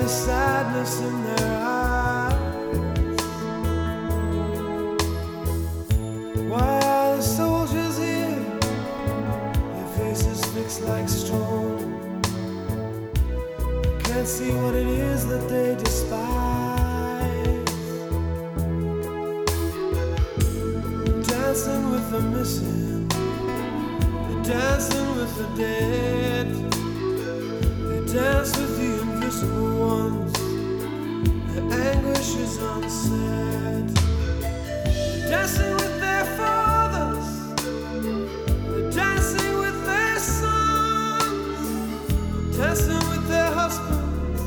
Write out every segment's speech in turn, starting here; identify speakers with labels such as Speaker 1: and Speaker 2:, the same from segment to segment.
Speaker 1: sadness in their eyes. Why are the soldiers here? Their faces fixed like stone. Can't see what it is that they despise. Dancing with the missing, they're dancing with the dead. They dance with the invisible ones. Their anguish is unsaid. They're dancing with their fathers. They're dancing with their sons. Dancing with their husbands.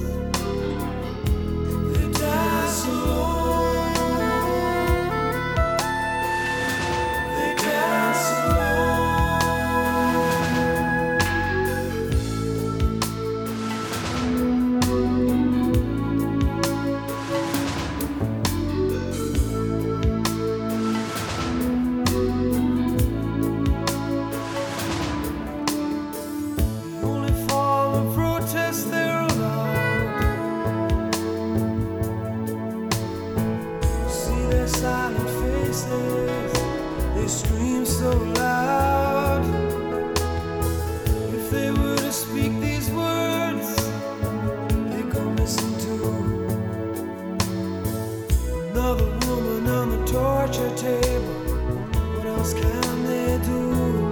Speaker 1: They dance alone. They dance alone. Silent faces, they scream so loud. If they were to speak these words, they go missing too. Another woman on the torture table, what else can they do?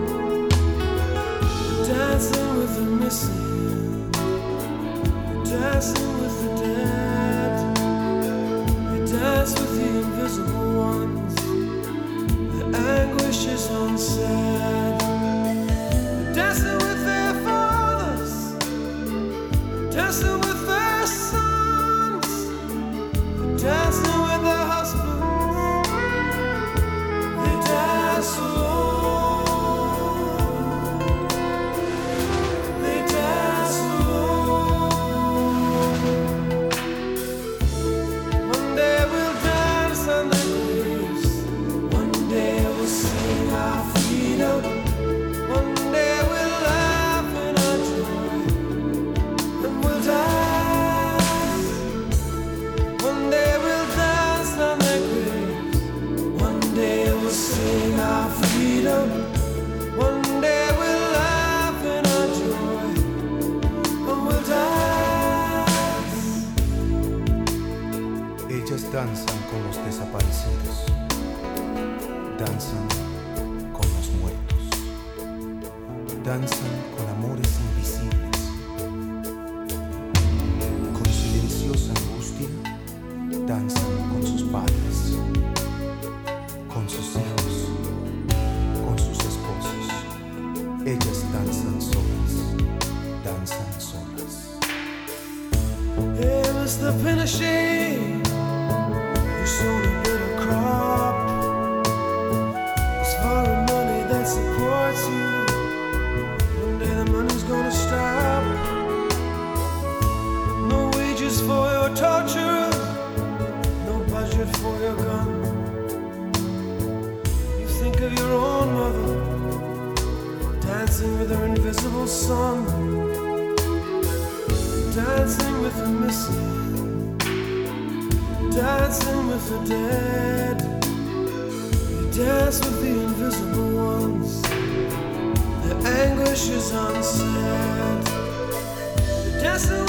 Speaker 1: Dancing with the missing, dancing with the dead. Dance with the invisible ones. The anguish is unsaid. They're dancing with their fathers. They're dancing with their sons. They're dancing with their husbands. They dance alone. They dance alone. One day we'll dance on the graves. One day we'll sing our freedom. One day we'll laugh in our joy. And we'll die. One day we'll dance on their graves. One day we'll sing our freedom. One day we'll laugh in our joy. And we'll die.
Speaker 2: Ellas danzan con los desaparecidos, danzan con los muertos, danzan con amores invisibles, con silenciosa angustia, danzan con sus padres, con sus hijos, con sus esposos. Ellas danzan solas, danzan solas.
Speaker 1: Hey, Mr. Pinochet, you sold a little crop. It's foreign money that supports you. One day the money's gonna stop. No wages for your torturers, no budget for your gun. You think of your own mother, dancing with her invisible son. Dancing with the missing, dancing with the dead. They dance with the invisible ones. Their anguish is unsaid. They're dancing